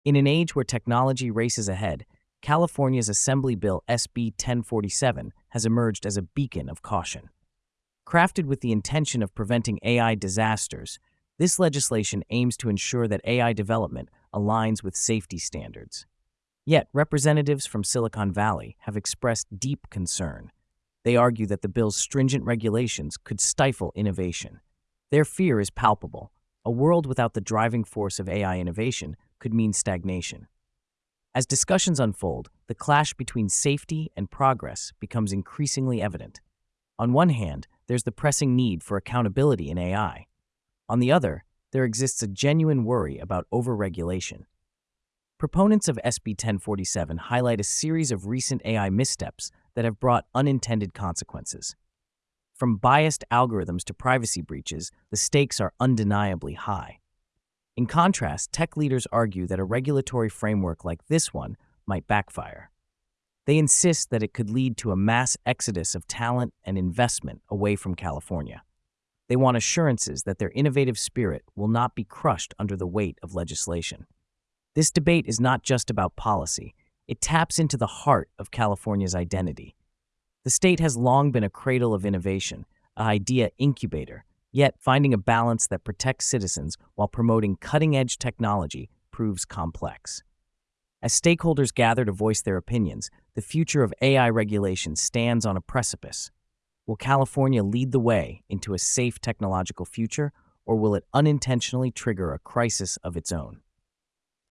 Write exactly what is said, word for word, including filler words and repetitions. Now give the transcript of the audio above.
In an age where technology races ahead, California's Assembly Bill S B ten forty-seven has emerged as a beacon of caution. Crafted with the intention of preventing A I disasters, this legislation aims to ensure that A I development aligns with safety standards. Yet, representatives from Silicon Valley have expressed deep concern. They argue that the bill's stringent regulations could stifle innovation. Their fear is palpable. A world without the driving force of A I innovation could mean stagnation. As discussions unfold, the clash between safety and progress becomes increasingly evident. On one hand, there's the pressing need for accountability in A I. On the other, there exists a genuine worry about overregulation. Proponents of S B ten forty-seven highlight a series of recent A I missteps that have brought unintended consequences. From biased algorithms to privacy breaches, the stakes are undeniably high. In contrast, tech leaders argue that a regulatory framework like this one might backfire. They insist that it could lead to a mass exodus of talent and investment away from California. They want assurances that their innovative spirit will not be crushed under the weight of legislation. This debate is not just about policy. It taps into the heart of California's identity. The state has long been a cradle of innovation, an idea incubator, yet finding a balance that protects citizens while promoting cutting-edge technology proves complex. As stakeholders gather to voice their opinions, the future of A I regulation stands on a precipice. Will California lead the way into a safe technological future, or will it unintentionally trigger a crisis of its own?